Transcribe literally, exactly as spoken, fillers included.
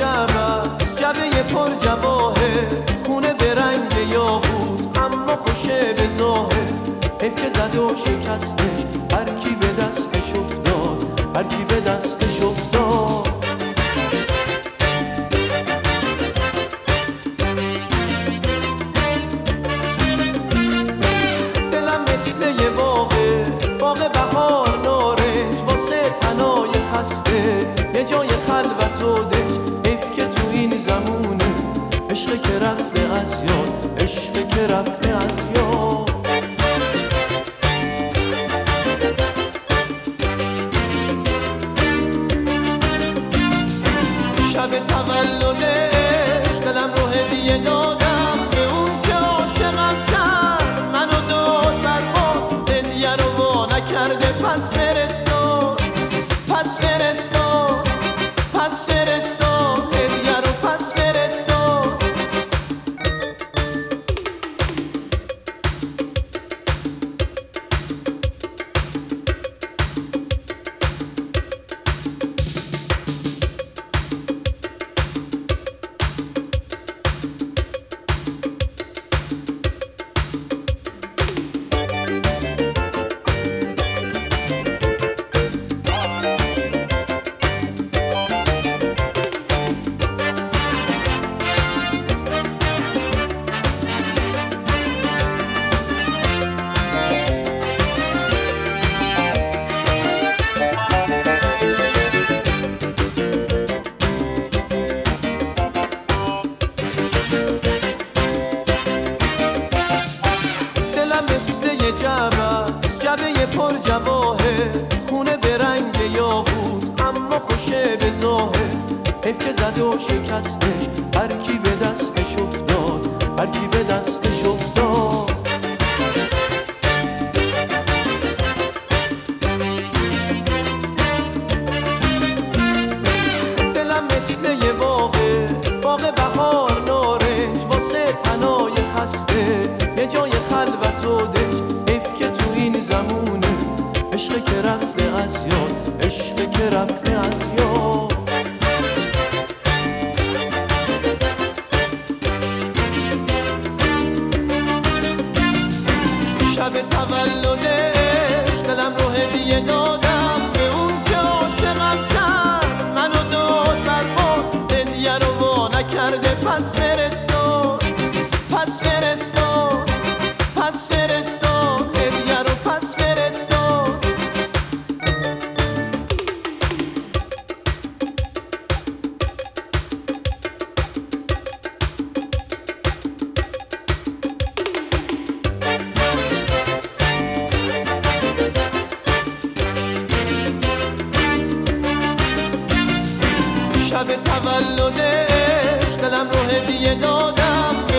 جعبه جعبه پر جواهر، خونه به رنگ یاقوت اما خوشه به ظاهر. حیف که زد و شکستش، هر کی به دستش افتاد، هر کی به دستش افتاد. دلم مثل یه باغه، باغ بهار نارنج، واسه تنای خسته یه جای خلوت و دنج. حیف که تو این زمونه عشق که رفته از یاد، عشق که رفته از یاد. شب تولدش دلم رو هدیه دادم به اون که عاشقم کرد، منو داد بر باد، هدیه رو وا نکرده. پس فرستاد، پس فرستاد، پس فرستاد، هدیه رو پس فرستاد. جعبه جعبه پر جواهر، خونه به رنگ یاقوت اما خوشه به ظاهر. حیف که زد و شکستش، هر کی به دستش افتاد، هر کی به دستش افتاد. دلم مثل یه باغه، باغ بهار نارنج، واسه تنای خسته یه جای خلوت و دنج. این زمونه عشق که رفته از یاد، عشق که رفته از یاد. شب تولدش دلم رو هدیه دادم به اون که عاشقم کرد، منو داد بر باد، هدیه رو وا نکرده. پس فرستاد، پس فرستاد، پس فرستاد، هدیه رو پس فرستاد. شب تولدش دلم رو هدیه دادم